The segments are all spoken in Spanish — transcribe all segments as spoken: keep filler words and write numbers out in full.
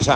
Ya.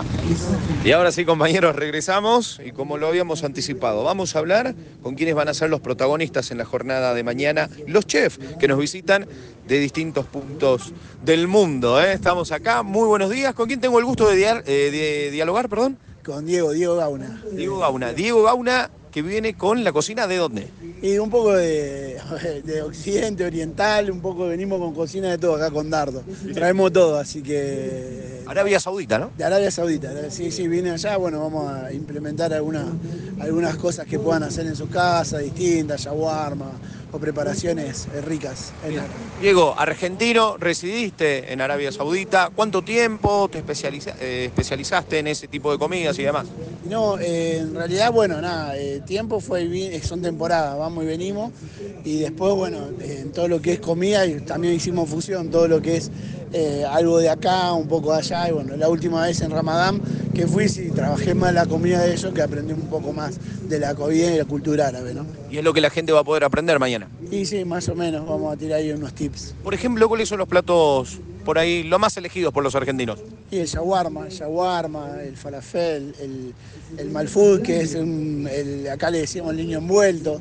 Y ahora sí, compañeros, regresamos y como lo habíamos anticipado, vamos a hablar con quienes van a ser los protagonistas en la jornada de mañana, los chefs que nos visitan de distintos puntos del mundo, ¿eh? Estamos acá, muy buenos días. ¿Con quién tengo el gusto de, diar- eh, de dialogar, perdón? Con Diego, Diego Gauna. Diego Gauna. Diego Gauna, que viene con la cocina ¿de dónde? Y un poco de, de occidente, oriental, un poco venimos con cocina de todo acá con Dardo. Traemos todo, así que... Arabia Saudita, ¿no? De Arabia Saudita, sí, sí, viene allá, bueno, vamos a implementar algunas, algunas cosas que puedan hacer en su casa, distintas, shawarma o preparaciones eh, ricas. En Diego, argentino, residiste en Arabia Saudita. ¿Cuánto tiempo te especializa- eh, especializaste en ese tipo de comidas y demás? No, eh, en realidad, bueno, nada, eh, tiempo fue, bien, son temporadas, vamos y venimos, y después, bueno, eh, en todo lo que es comida, y también hicimos fusión, todo lo que es eh, algo de acá, un poco de allá, y bueno, la última vez en Ramadán que fui, sí, trabajé más la comida de ellos, que aprendí un poco más de la comida y la cultura árabe, ¿no? Y es lo que la gente va a poder aprender mañana. Y sí, más o menos, vamos a tirar ahí unos tips. Por ejemplo, ¿cuáles son los platos por ahí los más elegidos por los argentinos? Y el shawarma, el shawarma, el falafel, el, el malfood, que es un, el, acá le decimos el niño envuelto.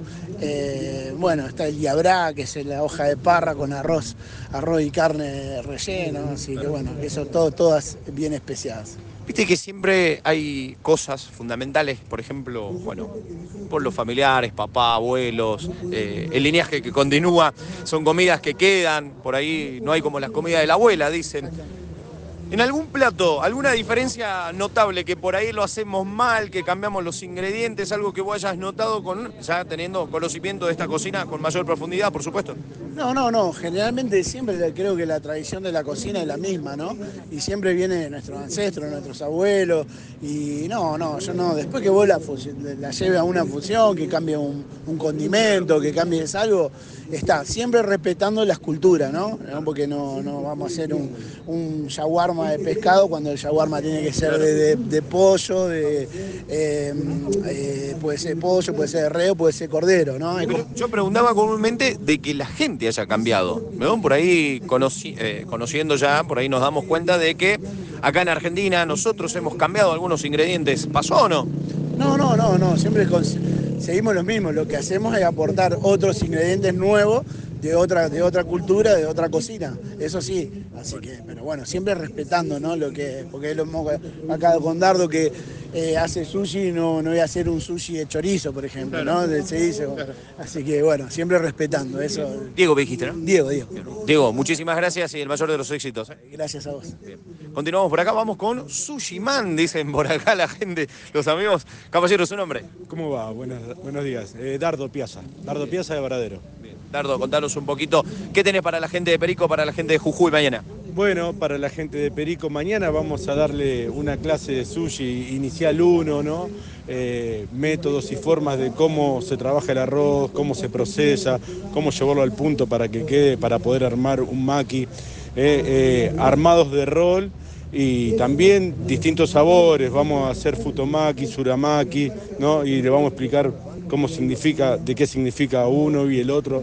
Eh, bueno, está el diabrá, que es la hoja de parra con arroz, arroz y carne relleno, así que bueno, eso todo, todas bien especiadas. Viste que siempre hay cosas fundamentales, por ejemplo, bueno, por los familiares, papá, abuelos, eh, el linaje que continúa, son comidas que quedan, por ahí no hay como las comidas de la abuela, dicen. ¿En algún plato, alguna diferencia notable que por ahí lo hacemos mal, que cambiamos los ingredientes, algo que vos hayas notado con, ya teniendo conocimiento de esta cocina con mayor profundidad, por supuesto? No, no, no, generalmente siempre creo que la tradición de la cocina es la misma, ¿no? Y siempre viene de nuestros ancestros, nuestros abuelos, y no, no, yo no, después que vos la, la lleves a una fusión, que cambie un, un condimento, que cambies algo, está, siempre respetando las culturas, ¿no? Porque no, no vamos a hacer un, un shawarma de pescado cuando el shawarma tiene que ser de, de, de pollo, de, eh, eh, puede ser pollo, puede ser de reo, puede ser cordero, ¿no? Pero yo preguntaba comúnmente de que la gente haya cambiado, ¿no? Por ahí conoci eh, conociendo ya, por ahí nos damos cuenta de que acá en Argentina nosotros hemos cambiado algunos ingredientes. ¿Pasó o no? No, no, no, no, siempre con, seguimos lo mismo, lo que hacemos es aportar otros ingredientes nuevos de otra, de otra cultura, de otra cocina, eso sí, así que, pero bueno, siempre respetando, ¿no? Lo que, porque es lo mismo acá con Dardo que eh, hace sushi, no, no voy a hacer un sushi de chorizo, por ejemplo, ¿no? Se dice, así que bueno, siempre respetando eso. Diego, me dijiste, ¿no? Diego, Diego. Diego, muchísimas gracias y el mayor de los éxitos. ¿eh? Gracias a vos. Bien. Continuamos por acá, vamos con Sushi Man, dicen por acá la gente, los amigos. Caballero, ¿su nombre? ¿Cómo va? Buenos, buenos días. Eh, Dardo Piazza. Dardo Piazza de Varadero. Bien. Dardo, contanos un poquito, ¿qué tenés para la gente de Perico, para la gente de Jujuy mañana? Bueno, para la gente de Perico, mañana vamos a darle una clase de sushi inicial uno, ¿no? Eh, métodos y formas de cómo se trabaja el arroz, cómo se procesa, cómo llevarlo al punto para que quede, para poder armar un maki. Eh, eh, armados de rol y también distintos sabores. Vamos a hacer futomaki, suramaki, ¿no? Y le vamos a explicar cómo significa, de qué significa uno y el otro,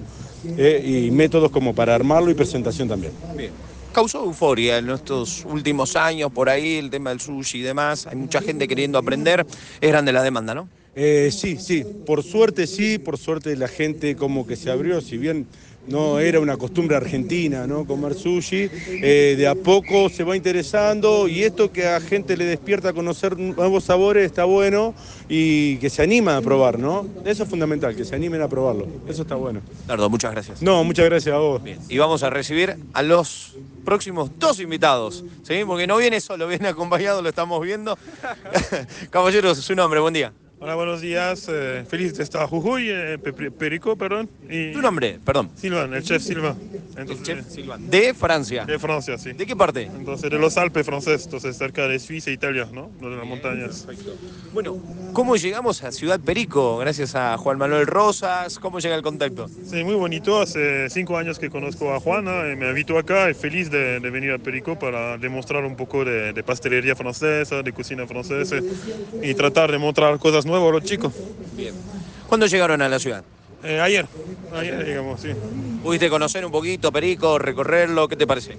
eh, y métodos como para armarlo y presentación también. Bien. Causó euforia en estos últimos años, por ahí, el tema del sushi y demás. Hay mucha gente queriendo aprender. Es grande la demanda, ¿no? Eh, sí, sí. Por suerte sí, por suerte la gente como que se abrió, si bien no era una costumbre argentina, ¿no? Comer sushi, eh, de a poco se va interesando y esto que a gente le despierta a conocer nuevos sabores está bueno y que se anima a probar, ¿no? Eso es fundamental, que se animen a probarlo. Eso está bueno. Dardo, muchas gracias. No, muchas gracias a vos. Bien. Y vamos a recibir a los próximos dos invitados, ¿sí? Porque no viene solo, viene acompañado, lo estamos viendo. Caballeros, su nombre, buen día. Hola, buenos días. Eh, feliz de estar Jujuy, eh, Perico, perdón. Y Tu nombre, perdón. Silvan, el chef Silvan. Entonces, El chef Silvan. De Francia. De Francia, sí. ¿De qué parte? Entonces, de los Alpes franceses, entonces cerca de Suiza e Italia, ¿no? De las montañas. Perfecto. Bueno, ¿cómo llegamos a Ciudad Perico? Gracias a Juan Manuel Rosas. ¿Cómo llega el contacto? Sí, muy bonito. Hace cinco años que conozco a Juana y me invito acá y feliz de, de venir a Perico para demostrar un poco de, de pastelería francesa, de cocina francesa y tratar de mostrar cosas nuevas a los chicos. Bien. ¿Cuándo llegaron a la ciudad? Eh, ayer, ayer digamos, sí. ¿Pudiste conocer un poquito Perico, recorrerlo? ¿Qué te parece?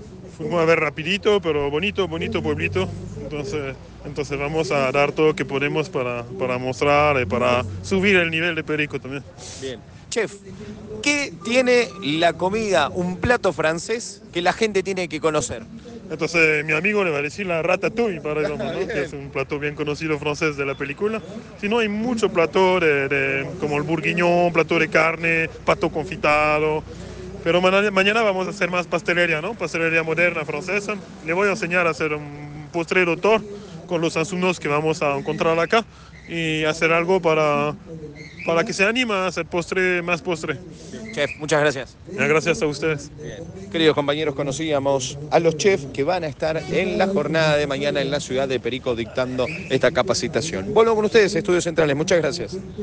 fuimos a ver rapidito, pero bonito, bonito pueblito. Entonces, entonces vamos a dar todo lo que podemos para, para mostrar y para subir el nivel de Perico también. Bien. Chef, ¿qué tiene la comida, un plato francés que la gente tiene que conocer? Entonces mi amigo le va a decir la ratatouille, por ejemplo, ¿no? Que es un plato bien conocido francés de la película. Si no, hay muchos platos de, de, como el bourguignon, plato de carne, pato confitado. Pero mañana, mañana vamos a hacer más pastelería, ¿no? Pastelería moderna francesa. Le voy a enseñar a hacer un postre doctor con los alumnos que vamos a encontrar acá y hacer algo para, para que se anime a hacer postre, más postre. Chef, muchas gracias. Gracias a ustedes. Bien. Queridos compañeros, conocíamos a los chefs que van a estar en la jornada de mañana en la ciudad de Perico dictando esta capacitación. Vuelvo con ustedes, Estudios Centrales. Muchas gracias.